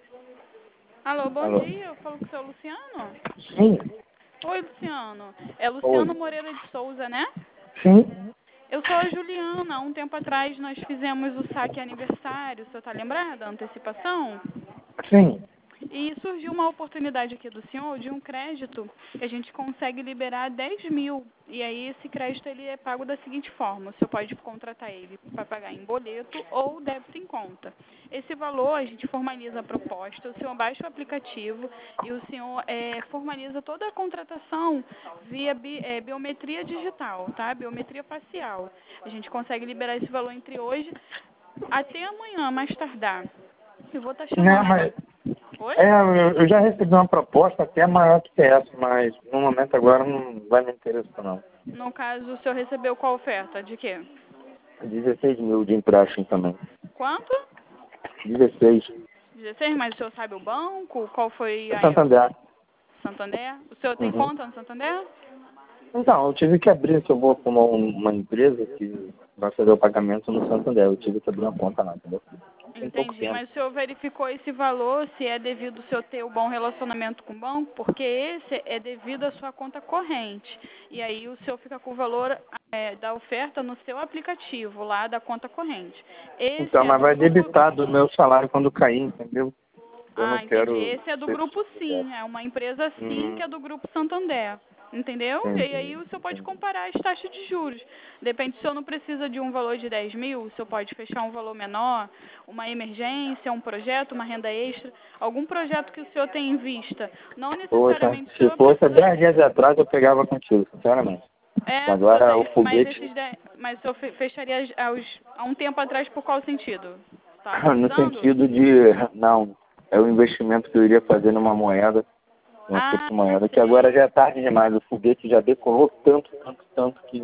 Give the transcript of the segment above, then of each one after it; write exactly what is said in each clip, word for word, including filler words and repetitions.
Alô, bom Alô? dia. Eu falo com o seu Luciano? Sim. Oi, Luciano. É Oi. Luciano Moreira de Souza, né? Sim. Eu sou a Juliana. Há um tempo atrás nós fizemos o saque aniversário. O senhor está lembrado da antecipação? Sim. E surgiu uma oportunidade aqui do senhor de um crédito que a gente consegue liberar dez mil. E aí esse crédito ele é pago da seguinte forma. O senhor pode contratar ele para pagar em boleto ou débito em conta. Esse valor a gente formaliza a proposta, o senhor baixa o aplicativo e o senhor é, formaliza toda a contratação via bi, é, biometria digital, tá? Biometria facial. A gente consegue liberar esse valor entre hoje até amanhã, mais tardar. Eu vou estar Não, chamando. mas, Oi? é, eu, eu já recebi uma proposta até maior que essa, mas no momento agora não vai me interessar não. No caso, o senhor recebeu qual oferta? De quê? dezesseis mil de empréstimo também. Quanto? dezesseis. dezesseis, mas o senhor sabe o banco? Qual foi a... Santander. Santander? O senhor tem Uhum. conta no Santander? Então, eu tive que abrir, se eu vou para uma, uma empresa que vai fazer o pagamento no Santander, eu tive que abrir uma conta lá, entendeu? Tem pouco Entendi, tempo. mas o senhor verificou esse valor, se é devido ao senhor ter um bom relacionamento com o banco? Porque esse é devido à sua conta corrente. E aí o senhor fica com o valor é, da oferta no seu aplicativo, lá da conta corrente. Esse Então, é mas do vai grupo... debitar do meu salário quando cair, entendeu? Eu não Ah, entendi. quero Esse é do ser grupo subsidiado. Sim, é uma empresa Sim que Hum, é do grupo Santander. Entendeu? E entendi, aí o senhor pode entendi. comparar as taxas de juros. Depende, se o senhor não precisa de um valor de dez mil, o senhor pode fechar um valor menor, uma emergência, um projeto, uma renda extra, algum projeto que o senhor tem em vista. Não Poxa, necessariamente o se senhor fosse há precisa... dez dias atrás eu pegava contigo, sinceramente. É, o senhor Agora o tem... Mas foguete, esses dez... Mas o senhor fe- fecharia aos... há um tempo atrás por qual sentido? Tá no precisando? sentido de, não, é o investimento que eu iria fazer numa moeda, uma Ah, criptomoeda, que agora sei. já é tarde demais, o foguete já decolou tanto, tanto, tanto que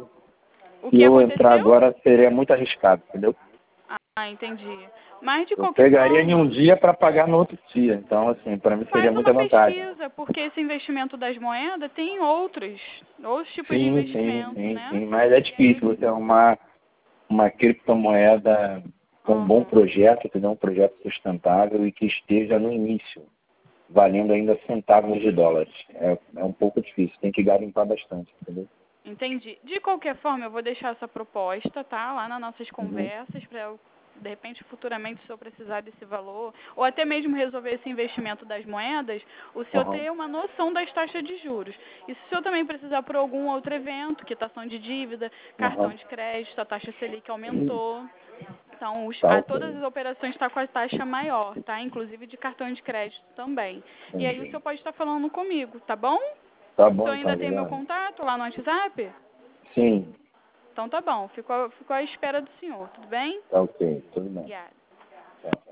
O se que eu entrar aconteceu? agora seria muito arriscado, entendeu? Ah, entendi. Mas de Eu qualquer pegaria em um forma, dia para pagar no outro dia, então assim, para mim seria faz muita uma vantagem. pesquisa, porque esse investimento das moedas tem outros, outros tipos de Sim, sim, investimento, sim, né? sim, mas é E aí, difícil você arrumar uma criptomoeda com um bom aham, projeto, entendeu? Um projeto sustentável e que esteja no início, valendo ainda centavos de dólares. É, é um pouco difícil, tem que garimpar bastante, entendeu? entendi. De qualquer forma, eu vou deixar essa proposta, tá? Lá nas nossas Uhum. conversas, para de repente, futuramente, se eu precisar desse valor, ou até mesmo resolver esse investimento das moedas, o senhor Uhum. ter uma noção das taxas de juros. E se o senhor também precisar por algum outro evento, quitação de dívida, cartão Uhum. de crédito, a taxa Selic aumentou. Então, os, Tá a, todas ok. as operações estão com a taxa maior, tá? Inclusive de cartão de crédito também. E aí o Entendi. senhor pode estar falando comigo, tá bom? Tá O senhor bom ainda então, tem meu Juliana. contato lá no WhatsApp? Sim, Então tá bom, ficou, ficou à espera do senhor, tudo bem? tá ok, tudo bem. Obrigada. Tá.